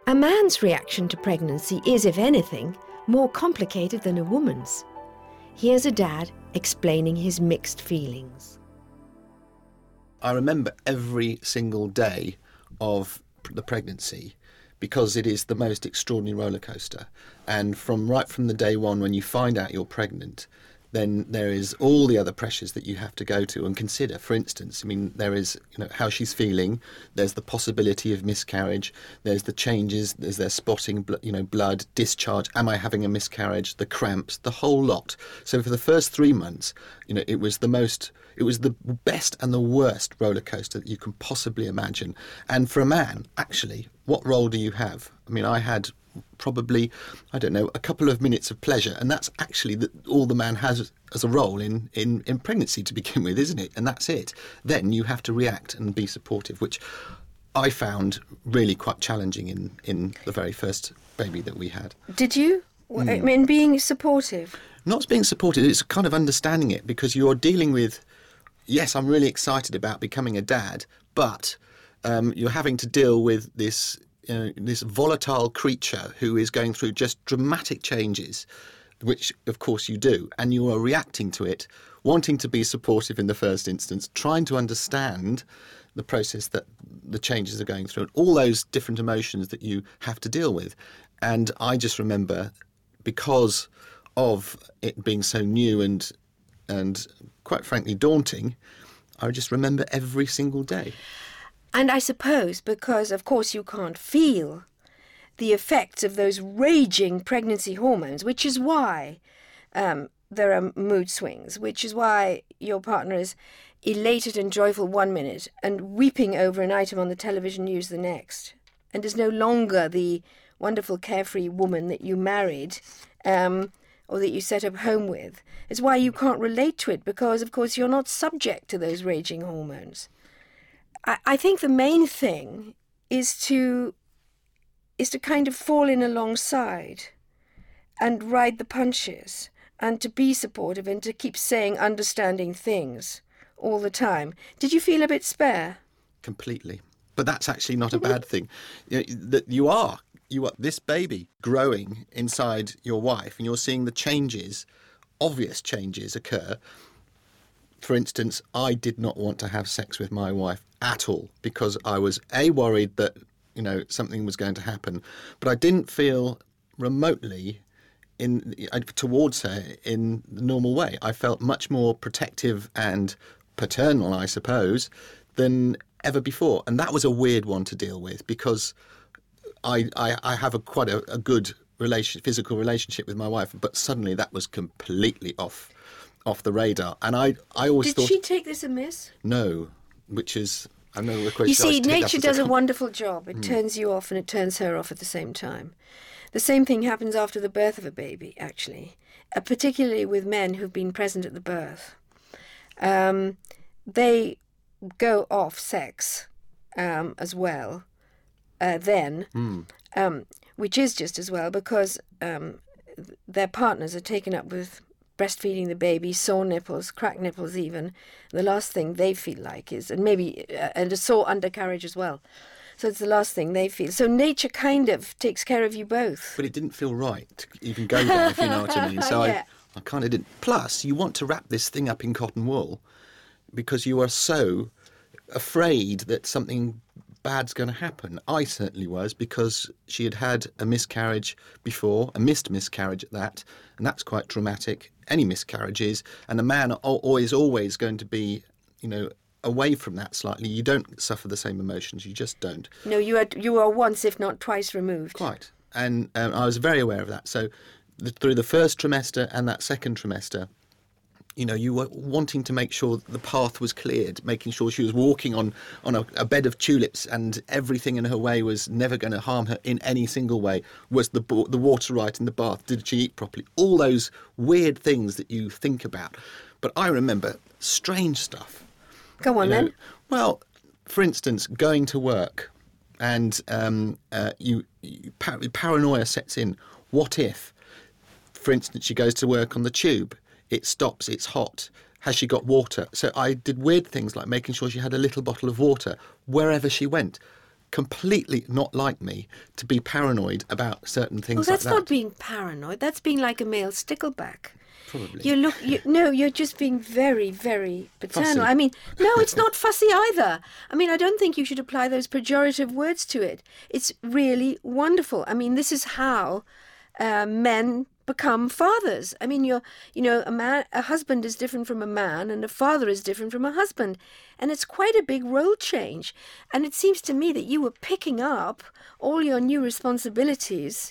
A man's reaction to pregnancy is, if anything, more complicated than a woman's. Here's a dad explaining his mixed feelings. I remember every single day of the pregnancy because it is the most extraordinary roller coaster. And right from the day one, when you find out you're pregnant, then there is all the other pressures that you have to go to and consider. For instance, I mean, there is how she's feeling. There's the possibility of miscarriage. There's the changes. There's spotting, blood, discharge. Am I having a miscarriage? The cramps, the whole lot. So for the first 3 months, it was the best and the worst roller coaster that you can possibly imagine. And for a man, actually, what role do you have? I mean, I had probably, a couple of minutes of pleasure, and that's actually all the man has as a role in pregnancy to begin with, isn't it? And that's it. Then you have to react and be supportive, which I found really quite challenging in the very first baby that we had. Did you? I mean, being supportive? Not being supportive, it's kind of understanding it, because you're dealing with, yes, I'm really excited about becoming a dad, but you're having to deal with this volatile creature who is going through just dramatic changes, which of course you do, and you are reacting to it, wanting to be supportive in the first instance, trying to understand the process that the changes are going through, and all those different emotions that you have to deal with. And I just remember, because of it being so new and quite frankly daunting, I just remember every single day. And I suppose because, of course, you can't feel the effects of those raging pregnancy hormones, which is why there are mood swings, which is why your partner is elated and joyful 1 minute and weeping over an item on the television news the next, and is no longer the wonderful carefree woman that you married or that you set up home with. It's why you can't relate to it, because, of course, you're not subject to those raging hormones. I think the main thing is to kind of fall in alongside and ride the punches and to be supportive and to keep saying understanding things all the time. Did you feel a bit spare? Completely. But that's actually not a bad thing. That you are this baby growing inside your wife, and you're seeing the changes, obvious changes occur. For instance, I did not want to have sex with my wife at all because I was worried that something was going to happen, but I didn't feel remotely towards her in the normal way. I felt much more protective and paternal, I suppose, than ever before, and that was a weird one to deal with, because I have quite a good physical relationship with my wife, but suddenly that was completely off the radar. And I always thought... Did she take this amiss? No, which is... I know the question. You see, nature does a wonderful job. It turns you off and it turns her off at the same time. The same thing happens after the birth of a baby, actually, particularly with men who've been present at the birth. They go off sex as well then, which is just as well, because their partners are taken up with breastfeeding the baby, sore nipples, cracked nipples even. The last thing they feel like is, and a sore undercarriage as well. So it's the last thing they feel. So nature kind of takes care of you both. But it didn't feel right to even go there, if you know what I mean. So yeah. I kind of didn't. Plus, you want to wrap this thing up in cotton wool because you are so afraid that something bad's going to happen. I certainly was, because she had had a miscarriage before, a missed miscarriage at that, and that's quite traumatic. Any miscarriages, and a man is always going to be, away from that slightly. You don't suffer the same emotions. You just don't. No, you are once, if not twice, removed. Quite, and I was very aware of that. So through the first trimester and that second trimester, you were wanting to make sure the path was cleared, making sure she was walking on a bed of tulips and everything in her way was never going to harm her in any single way. Was the water right in the bath? Did she eat properly? All those weird things that you think about. But I remember strange stuff. Go on then. Well, for instance, going to work and paranoia sets in. What if, for instance, she goes to work on the tube? It stops, it's hot. Has she got water? So I did weird things like making sure she had a little bottle of water wherever she went. completely not like me to be paranoid about certain things Well, that's like that. not being paranoid. That's being like a male stickleback. Probably. No, you're just being very, very paternal. Fussy. I mean, no, it's not fussy either. I mean, I don't think you should apply those pejorative words to it. It's really wonderful. I mean, this is how men become fathers. I mean, a husband is different from a man, and a father is different from a husband, and it's quite a big role change. And it seems to me that you were picking up all your new responsibilities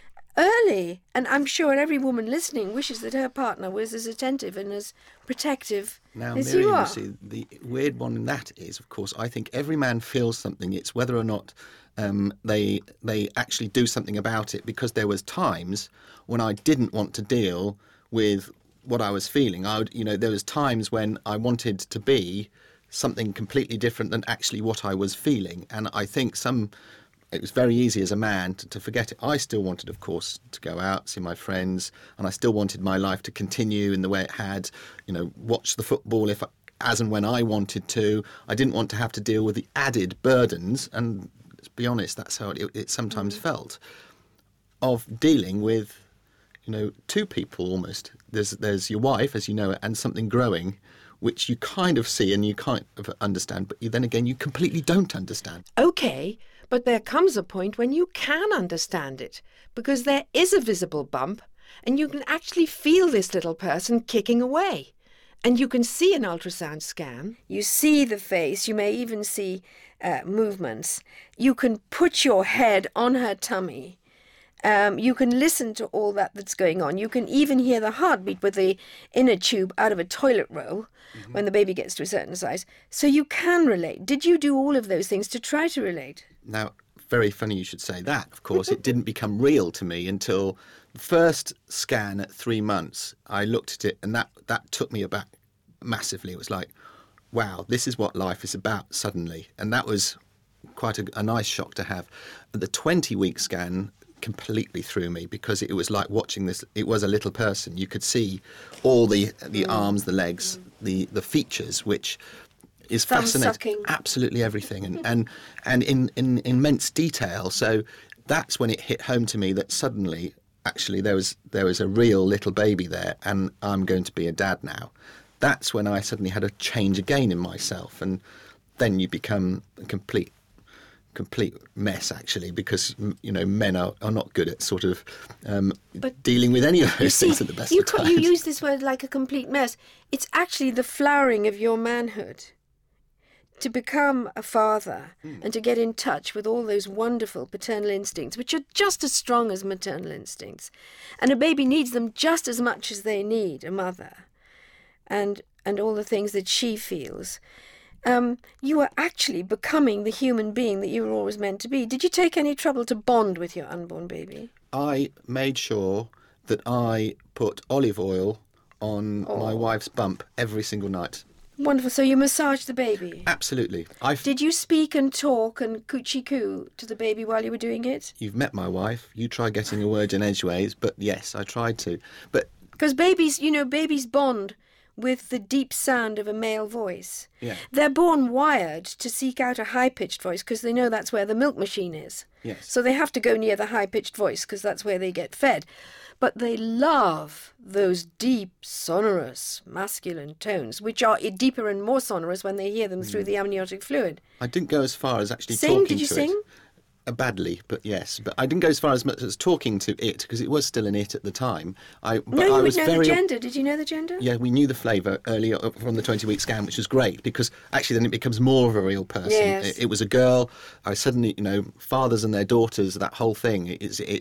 early, and I'm sure every woman listening wishes that her partner was as attentive and as protective Now, as Miriam, you are. you see, the weird one in that is, of course, I think every man feels something. It's whether or not they actually do something about it, because there was times when I didn't want to deal with what I was feeling. There was times when I wanted to be something completely different than actually what I was feeling, and I think it was very easy as a man to forget it. I still wanted, of course, to go out, see my friends, and I still wanted my life to continue in the way it had, watch the football as and when I wanted to. I didn't want to have to deal with the added burdens, and let's be honest, that's how it sometimes felt, of dealing with, two people almost. There's your wife, as you know, and something growing, which you kind of see and you kind of understand, but then again, you completely don't understand. Okay, but there comes a point when you can understand it, because there is a visible bump, and you can actually feel this little person kicking away. And you can see an ultrasound scan. You see the face. You may even see movements. You can put your head on her tummy. You can listen to all that's going on. You can even hear the heartbeat with the inner tube out of a toilet roll when the baby gets to a certain size. So you can relate. Did you do all of those things to try to relate? Now, very funny you should say that. Of course, it didn't become real to me until the first scan at 3 months. I looked at it, and that took me aback massively. It was like, wow, this is what life is about suddenly. And that was quite a nice shock to have. The 20-week scan completely threw me, because it was like watching this. It was a little person. You could see all the arms, the legs, the features, which is fascinating. Thumb-sucking. Absolutely everything, and in immense detail. So that's when it hit home to me that suddenly, actually, there was a real little baby there, and I'm going to be a dad now. That's when I suddenly had a change again in myself, and then you become a complete mess, actually, because men are not good at sort of dealing with any of those things at the best of times. You use this word like a complete mess. It's actually the flowering of your manhood. To become a father and to get in touch with all those wonderful paternal instincts, which are just as strong as maternal instincts. And a baby needs them just as much as they need a mother, and all the things that she feels. You are actually becoming the human being that you were always meant to be. Did you take any trouble to bond with your unborn baby? I made sure that I put olive oil on my wife's bump every single night. Wonderful. So you massaged the baby? Absolutely. Did you speak and talk and coochie-coo to the baby while you were doing it? You've met my wife. You try getting a word in edgeways, but yes, I tried to. But because babies bond with the deep sound of a male voice. Yeah. They're born wired to seek out a high-pitched voice because they know that's where the milk machine is. Yes. So they have to go near the high-pitched voice because that's where they get fed. But they love those deep, sonorous, masculine tones, which are deeper and more sonorous when they hear them through the amniotic fluid. I didn't go as far as actually Sing? talking Did you to sing? it. Badly, but yes. But I didn't go as far as much as talking to it, because it was still an it at the time. You would know the gender. Did you know the gender? Yeah, we knew the flavour earlier from the 20-week scan, which was great, because actually then it becomes more of a real person. Yes. It was a girl. I suddenly, fathers and their daughters, that whole thing,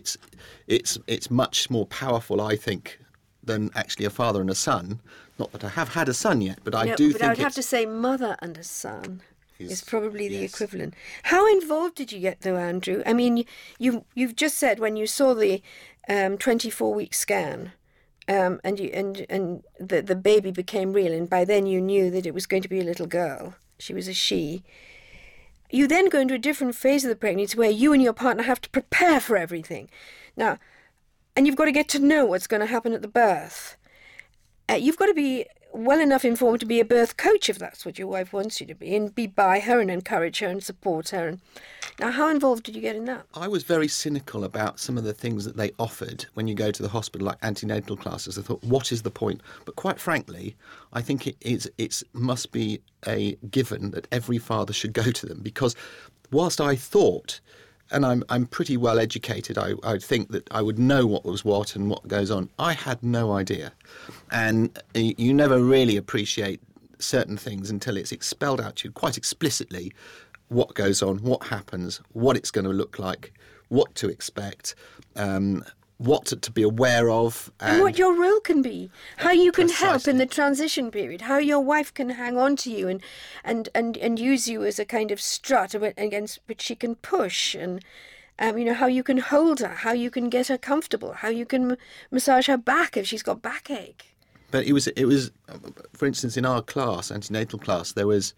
it's much more powerful, I think, than actually a father and a son. Not that I have had a son yet, but I do think I would have to say mother and a son. Is probably the equivalent. How involved did you get, though, Andrew? I mean, you've just said when you saw the 24-week scan, and the baby became real, and by then you knew that it was going to be a little girl. She was a she. You then go into a different phase of the pregnancy where you and your partner have to prepare for everything. And you've got to get to know what's going to happen at the birth. You've got to be well enough informed to be a birth coach if that's what your wife wants you to be, and be by her and encourage her and support her. And now, how involved did you get in that? I was very cynical about some of the things that they offered when you go to the hospital, like antenatal classes. I thought, what is the point? But quite frankly, I think it must be a given that every father should go to them, because whilst I thought, and I'm pretty well educated, I think that I would know what was what and what goes on, I had no idea. And you never really appreciate certain things until it's expelled out to you quite explicitly what goes on, what happens, what it's going to look like, what to expect, what to be aware of. And what your role can be, how you can help Precisely. in the transition period, how your wife can hang on to you and use you as a kind of strut against which she can push, and how you can hold her, how you can get her comfortable, how you can massage her back if she's got backache. But it was, for instance, in our class, antenatal class, there was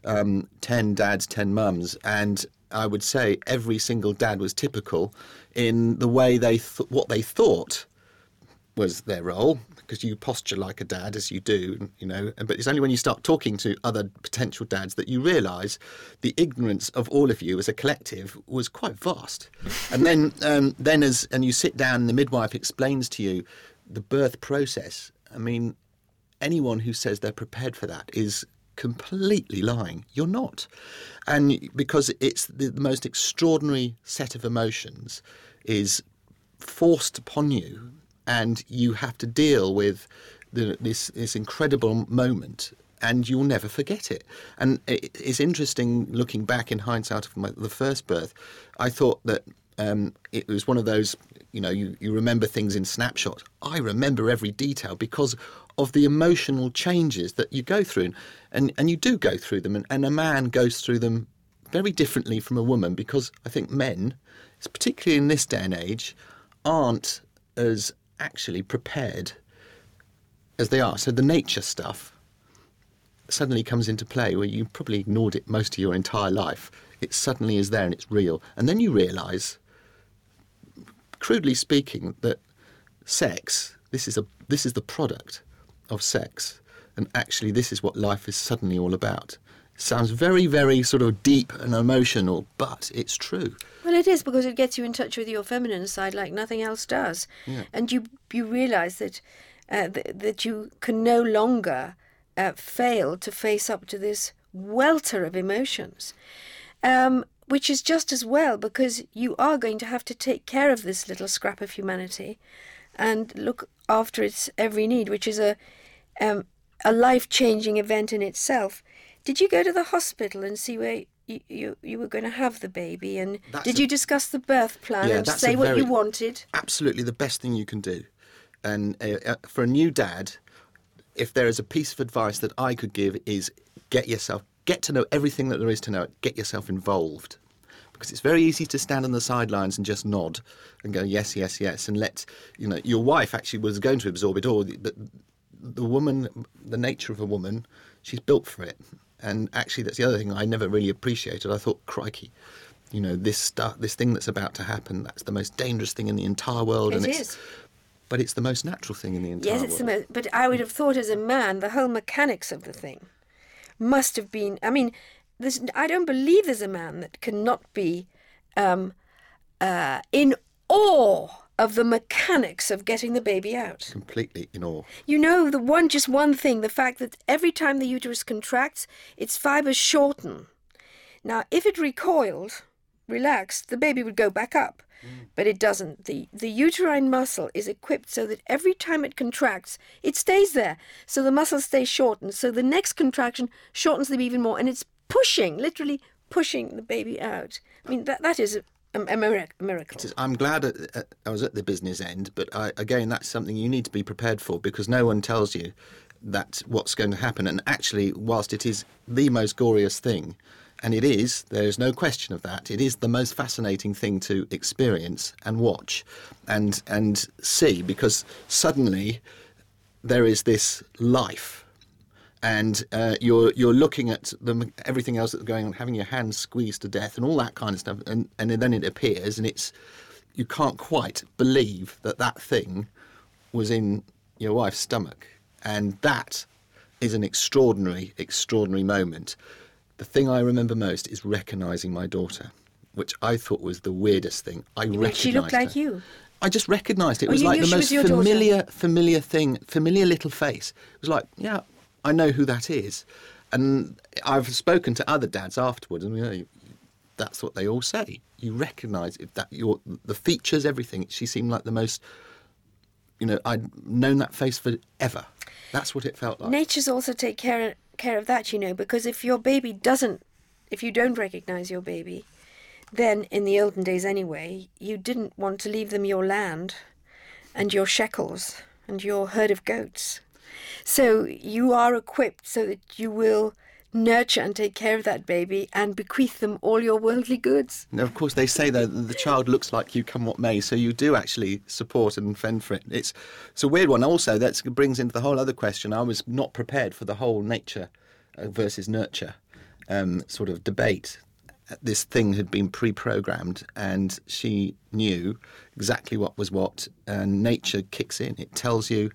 10 dads, 10 mums, and I would say every single dad was typical in the way what they thought was their role, because you posture like a dad, as you do, but it's only when you start talking to other potential dads that you realise the ignorance of all of you as a collective was quite vast. And then you sit down and the midwife explains to you the birth process. I mean, anyone who says they're prepared for that is completely lying. You're not. And because it's the most extraordinary set of emotions is forced upon you, and you have to deal with this incredible moment, and you'll never forget it. And it's interesting looking back in hindsight of the first birth. I thought that it was one of those, you remember things in snapshot. I remember every detail because of the emotional changes that you go through. And you do go through them. And a man goes through them very differently from a woman, because I think men, particularly in this day and age, aren't as actually prepared as they are. So the nature stuff suddenly comes into play where you probably ignored it most of your entire life. It suddenly is there and it's real. And then you realise, crudely speaking, that sex, this is the product of sex, and actually this is what life is suddenly all about. It sounds very, very sort of deep and emotional, but it's true. Well, it is, because it gets you in touch with your feminine side like nothing else does. Yeah. And you realise that that you can no longer fail to face up to this welter of emotions, which is just as well, because you are going to have to take care of this little scrap of humanity and look after its every need, which is a life-changing event in itself. Did you go to the hospital and see where you were going to have the baby? And did you discuss the birth plan and say what you wanted? Absolutely the best thing you can do. And for a new dad, if there is a piece of advice that I could give, is get to know everything that there is to know. Get yourself involved. Because it's very easy to stand on the sidelines and just nod and go, yes, yes, yes. And your wife actually was going to absorb it all. The woman, the nature of a woman, she's built for it. And actually, that's the other thing I never really appreciated. I thought, crikey, this thing that's about to happen, that's the most dangerous thing in the entire world. It is. But it's the most natural thing in the entire world. Yes, it's the most. But I would have thought, as a man, the whole mechanics of the thing must have been. I mean, I don't believe there's a man that cannot be in awe of the mechanics of getting the baby out. Completely in awe. Just one thing, the fact that every time the uterus contracts, its fibers shorten. Now, if it recoiled, relaxed, the baby would go back up. But it doesn't. The uterine muscle is equipped so that every time it contracts, it stays there. So the muscle stays shortened. So the next contraction shortens them even more. And it's literally pushing the baby out. I mean, that is a miracle. I'm glad I was at the business end, but again, that's something you need to be prepared for, because no one tells you that what's going to happen. And actually, whilst it is the most glorious thing, and it is, there is no question of that, it is the most fascinating thing to experience and watch and see, because suddenly there is this life. And you're looking at everything else that's going on, having your hands squeezed to death and all that kind of stuff. And then it appears, and you can't quite believe that thing was in your wife's stomach. And that is an extraordinary, extraordinary moment. The thing I remember most is recognising my daughter, which I thought was the weirdest thing. She looked like her. you. I just recognised it. It Oh, was you like knew the she most was your daughter? familiar thing, familiar little face. It was like, yeah, I know who that is. And I've spoken to other dads afterwards, and that's what they all say. You recognise that the features, everything. She seemed like the most. I'd known that face forever. That's what it felt like. Nature's also take care of that, because if you don't recognise your baby, then in the olden days anyway, you didn't want to leave them your land and your shekels and your herd of goats. So you are equipped so that you will nurture and take care of that baby and bequeath them all your worldly goods. Now, of course, they say that the child looks like you, come what may, so you do actually support and fend for it. It's a weird one. Also, that brings into the whole other question. I was not prepared for the whole nature versus nurture sort of debate. This thing had been pre-programmed, and she knew exactly what was what, and nature kicks in. It tells you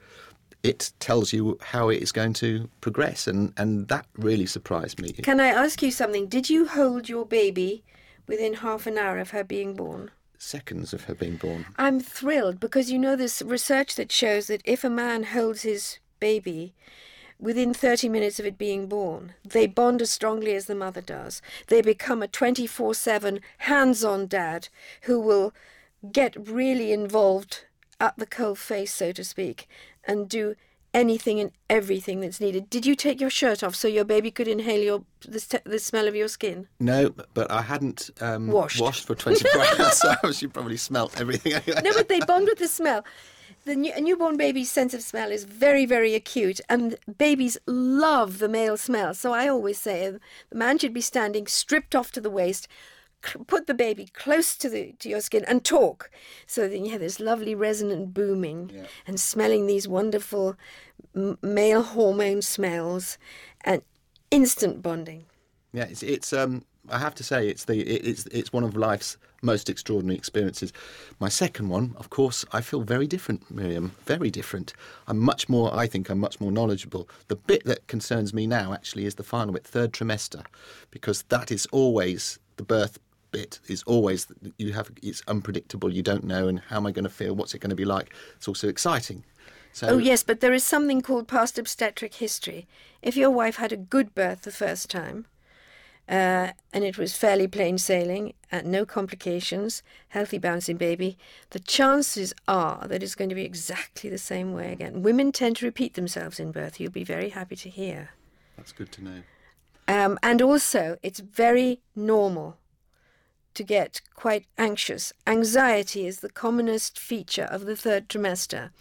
how it is going to progress, and that really surprised me. Can I ask you something? Did you hold your baby within half an hour of her being born? Seconds of her being born. I'm thrilled because there's research that shows that if a man holds his baby within 30 minutes of it being born, they bond as strongly as the mother does. They become a 24/7 hands-on dad who will get really involved at the coal face, so to speak, and do anything and everything that's needed. Did you take your shirt off so your baby could inhale the smell of your skin? No, but I hadn't washed for 24 hours, so she probably smelt everything. No, but they bond with the smell. A newborn baby's sense of smell is very, very acute, and babies love the male smell. So I always say the man should be standing stripped off to the waist, put the baby close to your skin and talk. So then you have this lovely resonant booming and smelling these wonderful male hormone smells and instant bonding. Yeah, it's I have to say it's one of life's most extraordinary experiences. My second one, of course, I feel very different, Miriam, very different. I think I'm much more knowledgeable. The bit that concerns me now actually is the final bit, third trimester, because that is always the birth bit is always it's unpredictable. You don't know, and how am I going to feel? What's it going to be like? It's also exciting. So, oh yes, but there is something called past obstetric history. If your wife had a good birth the first time, and it was fairly plain sailing, no complications, healthy bouncing baby, the chances are that it's going to be exactly the same way again. Women tend to repeat themselves in birth. You'll be very happy to hear. That's good to know. And also, it's very normal to get quite anxious. Anxiety is the commonest feature of the third trimester.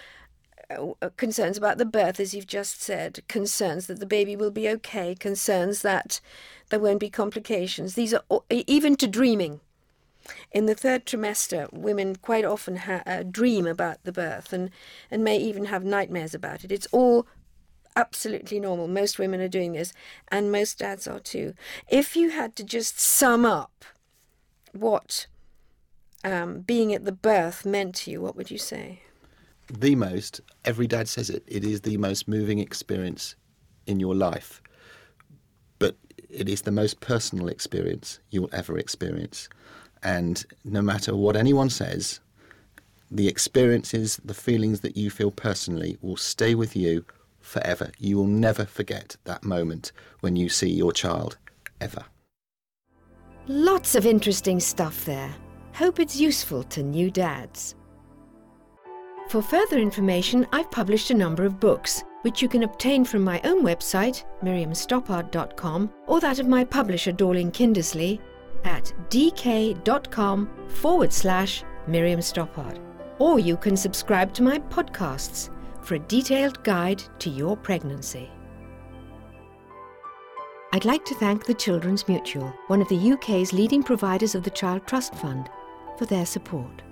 Concerns about the birth, as you've just said, concerns that the baby will be okay, concerns that there won't be complications. These are even to dreaming. In the third trimester, women quite often dream about the birth and may even have nightmares about it. It's all absolutely normal. Most women are doing this, and most dads are too. If you had to just sum up what being at the birth meant to you, what would you say? Every dad says it is the most moving experience in your life, but it is the most personal experience you'll ever experience. And no matter what anyone says, the experiences, the feelings that you feel personally will stay with you forever. You will never forget that moment when you see your child, ever. Lots of interesting stuff there. Hope it's useful to new dads. For further information, I've published a number of books, which you can obtain from my own website, miriamstoppard.com, or that of my publisher, Dorling Kindersley, at dk.com/Miriam Stoppard. Or you can subscribe to my podcasts for a detailed guide to your pregnancy. I'd like to thank the Children's Mutual, one of the UK's leading providers of the Child Trust Fund, for their support.